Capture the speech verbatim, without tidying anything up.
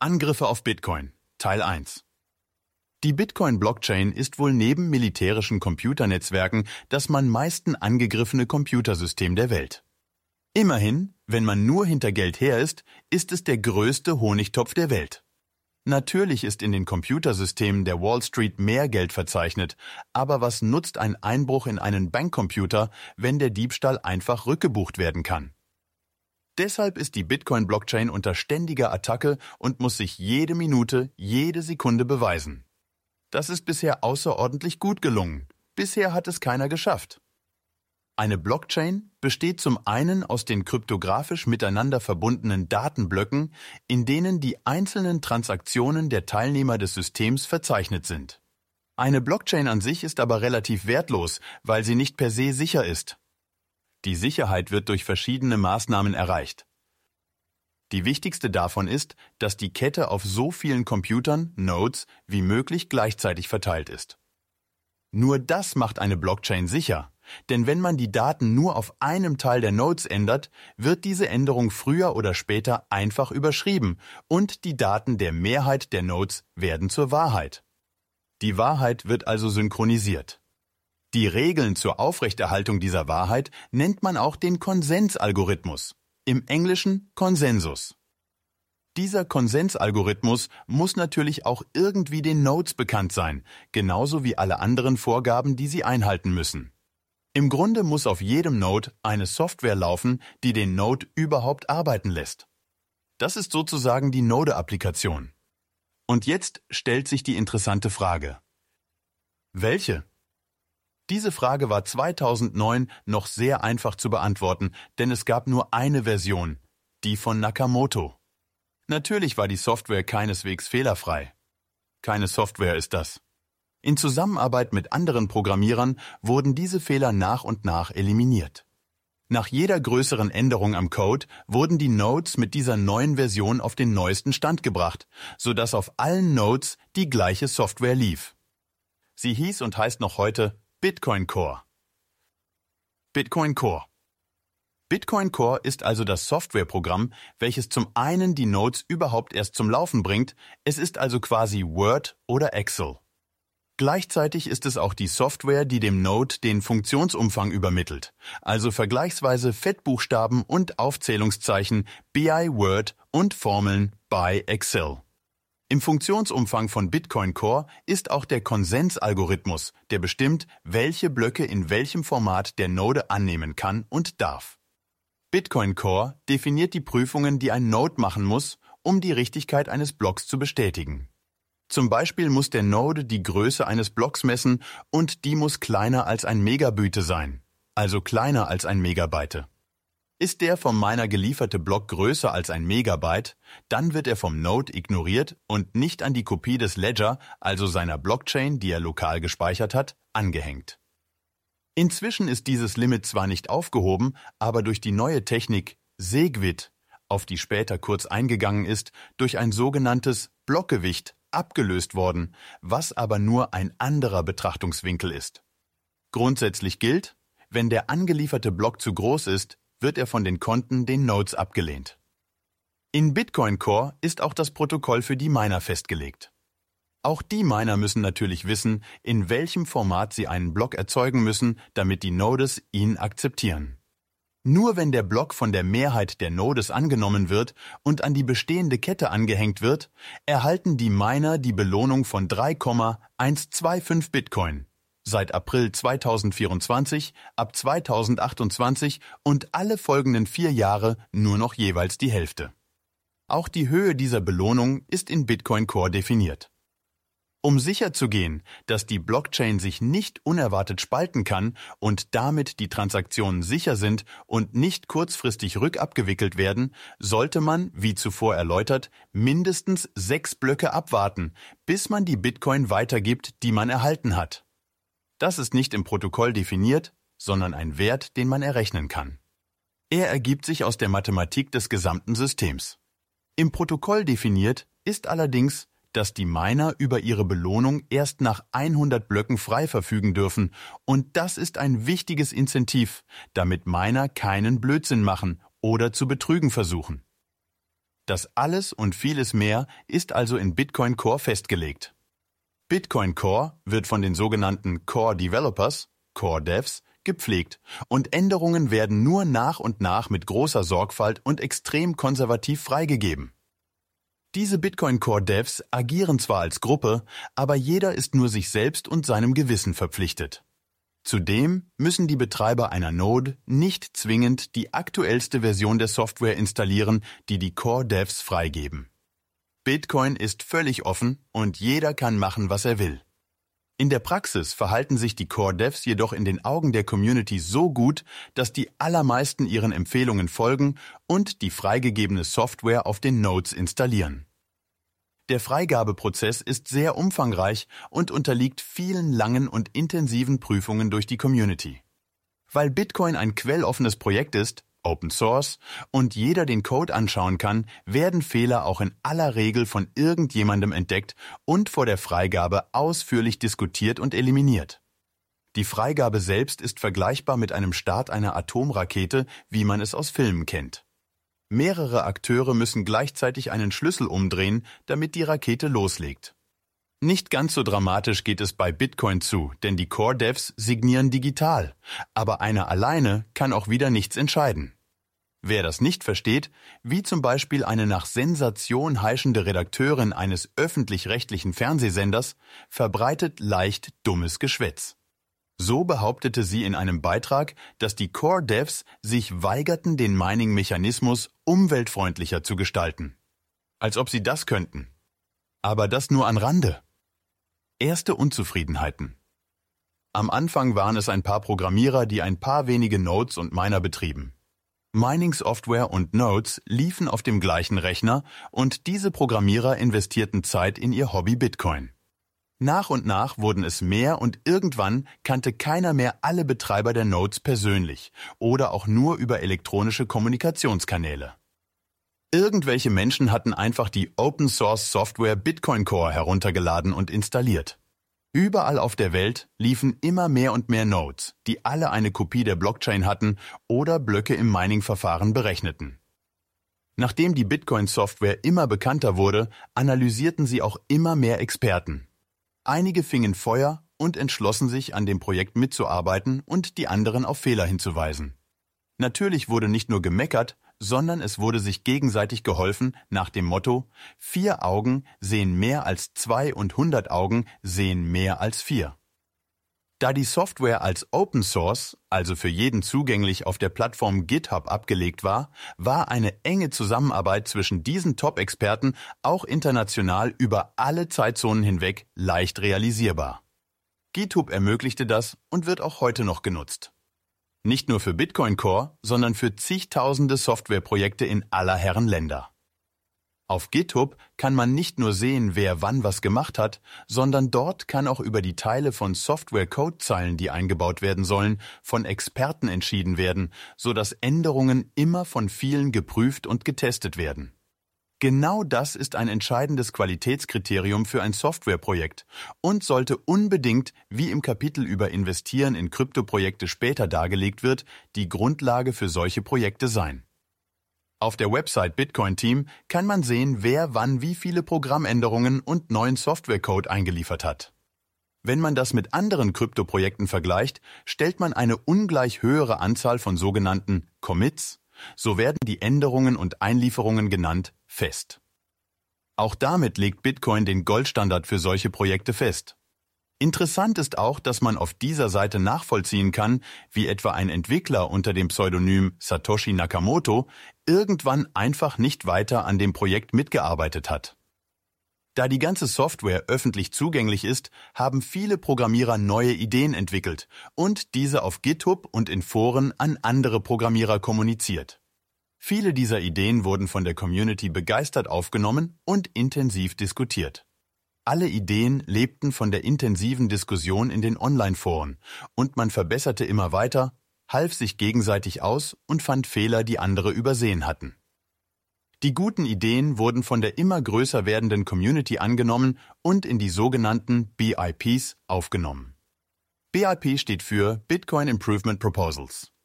Angriffe auf Bitcoin, Teil eins. Die Bitcoin-Blockchain ist wohl neben militärischen Computernetzwerken das am meisten angegriffene Computersystem der Welt. Immerhin, wenn man nur hinter Geld her ist, ist es der größte Honigtopf der Welt. Natürlich ist in den Computersystemen der Wall Street mehr Geld verzeichnet, aber was nutzt ein Einbruch in einen Bankcomputer, wenn der Diebstahl einfach rückgebucht werden kann? Deshalb ist die Bitcoin-Blockchain unter ständiger Attacke und muss sich jede Minute, jede Sekunde beweisen. Das ist bisher außerordentlich gut gelungen. Bisher hat es keiner geschafft. Eine Blockchain besteht zum einen aus den kryptografisch miteinander verbundenen Datenblöcken, in denen die einzelnen Transaktionen der Teilnehmer des Systems verzeichnet sind. Eine Blockchain an sich ist aber relativ wertlos, weil sie nicht per se sicher ist. Die Sicherheit wird durch verschiedene Maßnahmen erreicht. Die wichtigste davon ist, dass die Kette auf so vielen Computern, Nodes, wie möglich gleichzeitig verteilt ist. Nur das macht eine Blockchain sicher. Denn wenn man die Daten nur auf einem Teil der Nodes ändert, wird diese Änderung früher oder später einfach überschrieben und die Daten der Mehrheit der Nodes werden zur Wahrheit. Die Wahrheit wird also synchronisiert. Die Regeln zur Aufrechterhaltung dieser Wahrheit nennt man auch den Konsensalgorithmus, im Englischen Konsensus. Dieser Konsensalgorithmus muss natürlich auch irgendwie den Nodes bekannt sein, genauso wie alle anderen Vorgaben, die sie einhalten müssen. Im Grunde muss auf jedem Node eine Software laufen, die den Node überhaupt arbeiten lässt. Das ist sozusagen die Node-Applikation. Und jetzt stellt sich die interessante Frage. Welche? Diese Frage war zweitausendneun noch sehr einfach zu beantworten, denn es gab nur eine Version, die von Nakamoto. Natürlich war die Software keineswegs fehlerfrei. Keine Software ist das. In Zusammenarbeit mit anderen Programmierern wurden diese Fehler nach und nach eliminiert. Nach jeder größeren Änderung am Code wurden die Nodes mit dieser neuen Version auf den neuesten Stand gebracht, sodass auf allen Nodes die gleiche Software lief. Sie hieß und heißt noch heute Bitcoin Core. Bitcoin Core. Bitcoin Core ist also das Softwareprogramm, welches zum einen die Nodes überhaupt erst zum Laufen bringt, es ist also quasi Word oder Excel. Gleichzeitig ist es auch die Software, die dem Node den Funktionsumfang übermittelt, also vergleichsweise Fettbuchstaben und Aufzählungszeichen bei Word und Formeln bei Excel. Im Funktionsumfang von Bitcoin Core ist auch der Konsensalgorithmus, der bestimmt, welche Blöcke in welchem Format der Node annehmen kann und darf. Bitcoin Core definiert die Prüfungen, die ein Node machen muss, um die Richtigkeit eines Blocks zu bestätigen. Zum Beispiel muss der Node die Größe eines Blocks messen und die muss kleiner als ein Megabyte sein, also kleiner als ein Megabyte. Ist der vom Miner gelieferte Block größer als ein Megabyte, dann wird er vom Node ignoriert und nicht an die Kopie des Ledger, also seiner Blockchain, die er lokal gespeichert hat, angehängt. Inzwischen ist dieses Limit zwar nicht aufgehoben, aber durch die neue Technik Segwit, auf die später kurz eingegangen ist, durch ein sogenanntes Blockgewicht abgelöst worden, was aber nur ein anderer Betrachtungswinkel ist. Grundsätzlich gilt, wenn der angelieferte Block zu groß ist, wird er von den Konten, den Nodes, abgelehnt. In Bitcoin Core ist auch das Protokoll für die Miner festgelegt. Auch die Miner müssen natürlich wissen, in welchem Format sie einen Block erzeugen müssen, damit die Nodes ihn akzeptieren. Nur wenn der Block von der Mehrheit der Nodes angenommen wird und an die bestehende Kette angehängt wird, erhalten die Miner die Belohnung von drei Komma hundertfünfundzwanzig Bitcoin. Seit April zweitausendvierundzwanzig, ab zweitausendachtundzwanzig und alle folgenden vier Jahre nur noch jeweils die Hälfte. Auch die Höhe dieser Belohnung ist in Bitcoin Core definiert. Um sicherzugehen, dass die Blockchain sich nicht unerwartet spalten kann und damit die Transaktionen sicher sind und nicht kurzfristig rückabgewickelt werden, sollte man, wie zuvor erläutert, mindestens sechs Blöcke abwarten, bis man die Bitcoin weitergibt, die man erhalten hat. Das ist nicht im Protokoll definiert, sondern ein Wert, den man errechnen kann. Er ergibt sich aus der Mathematik des gesamten Systems. Im Protokoll definiert ist allerdings, dass die Miner über ihre Belohnung erst nach hundert Blöcken frei verfügen dürfen, und das ist ein wichtiges Incentiv, damit Miner keinen Blödsinn machen oder zu betrügen versuchen. Das alles und vieles mehr ist also in Bitcoin Core festgelegt. Bitcoin Core wird von den sogenannten Core Developers, Core Devs, gepflegt und Änderungen werden nur nach und nach mit großer Sorgfalt und extrem konservativ freigegeben. Diese Bitcoin Core Devs agieren zwar als Gruppe, aber jeder ist nur sich selbst und seinem Gewissen verpflichtet. Zudem müssen die Betreiber einer Node nicht zwingend die aktuellste Version der Software installieren, die die Core Devs freigeben. Bitcoin ist völlig offen und jeder kann machen, was er will. In der Praxis verhalten sich die Core Devs jedoch in den Augen der Community so gut, dass die allermeisten ihren Empfehlungen folgen und die freigegebene Software auf den Nodes installieren. Der Freigabeprozess ist sehr umfangreich und unterliegt vielen langen und intensiven Prüfungen durch die Community. Weil Bitcoin ein quelloffenes Projekt ist, Open Source, und jeder den Code anschauen kann, werden Fehler auch in aller Regel von irgendjemandem entdeckt und vor der Freigabe ausführlich diskutiert und eliminiert. Die Freigabe selbst ist vergleichbar mit einem Start einer Atomrakete, wie man es aus Filmen kennt. Mehrere Akteure müssen gleichzeitig einen Schlüssel umdrehen, damit die Rakete loslegt. Nicht ganz so dramatisch geht es bei Bitcoin zu, denn die Core Devs signieren digital, aber einer alleine kann auch wieder nichts entscheiden. Wer das nicht versteht, wie zum Beispiel eine nach Sensation heischende Redakteurin eines öffentlich-rechtlichen Fernsehsenders, verbreitet leicht dummes Geschwätz. So behauptete sie in einem Beitrag, dass die Core Devs sich weigerten, den Mining-Mechanismus umweltfreundlicher zu gestalten. Als ob sie das könnten. Aber das nur am Rande. Erste Unzufriedenheiten. Am Anfang waren es ein paar Programmierer, die ein paar wenige Nodes und Miner betrieben. Mining-Software und Nodes liefen auf dem gleichen Rechner und diese Programmierer investierten Zeit in ihr Hobby Bitcoin. Nach und nach wurden es mehr und irgendwann kannte keiner mehr alle Betreiber der Nodes persönlich oder auch nur über elektronische Kommunikationskanäle. Irgendwelche Menschen hatten einfach die Open-Source-Software Bitcoin Core heruntergeladen und installiert. Überall auf der Welt liefen immer mehr und mehr Nodes, die alle eine Kopie der Blockchain hatten oder Blöcke im Mining-Verfahren berechneten. Nachdem die Bitcoin-Software immer bekannter wurde, analysierten sie auch immer mehr Experten. Einige fingen Feuer und entschlossen sich, an dem Projekt mitzuarbeiten und die anderen auf Fehler hinzuweisen. Natürlich wurde nicht nur gemeckert, sondern es wurde sich gegenseitig geholfen nach dem Motto: Vier Augen sehen mehr als zwei und hundert Augen sehen mehr als vier. Da die Software als Open Source, also für jeden zugänglich auf der Plattform GitHub abgelegt war, war eine enge Zusammenarbeit zwischen diesen Top-Experten auch international über alle Zeitzonen hinweg leicht realisierbar. GitHub ermöglichte das und wird auch heute noch genutzt. Nicht nur für Bitcoin Core, sondern für zigtausende Softwareprojekte in aller Herren Länder. Auf GitHub kann man nicht nur sehen, wer wann was gemacht hat, sondern dort kann auch über die Teile von Software-Codezeilen, die eingebaut werden sollen, von Experten entschieden werden, sodass Änderungen immer von vielen geprüft und getestet werden. Genau das ist ein entscheidendes Qualitätskriterium für ein Softwareprojekt und sollte unbedingt, wie im Kapitel über Investieren in Kryptoprojekte später dargelegt wird, die Grundlage für solche Projekte sein. Auf der Website Bitcoin Team kann man sehen, wer wann wie viele Programmänderungen und neuen Softwarecode eingeliefert hat. Wenn man das mit anderen Kryptoprojekten vergleicht, stellt man eine ungleich höhere Anzahl von sogenannten Commits, so werden die Änderungen und Einlieferungen genannt, fest. Auch damit legt Bitcoin den Goldstandard für solche Projekte fest. Interessant ist auch, dass man auf dieser Seite nachvollziehen kann, wie etwa ein Entwickler unter dem Pseudonym Satoshi Nakamoto irgendwann einfach nicht weiter an dem Projekt mitgearbeitet hat. Da die ganze Software öffentlich zugänglich ist, haben viele Programmierer neue Ideen entwickelt und diese auf GitHub und in Foren an andere Programmierer kommuniziert. Viele dieser Ideen wurden von der Community begeistert aufgenommen und intensiv diskutiert. Alle Ideen lebten von der intensiven Diskussion in den Online-Foren und man verbesserte immer weiter, half sich gegenseitig aus und fand Fehler, die andere übersehen hatten. Die guten Ideen wurden von der immer größer werdenden Community angenommen und in die sogenannten B I Ps aufgenommen. B I P steht für Bitcoin Improvement Proposals.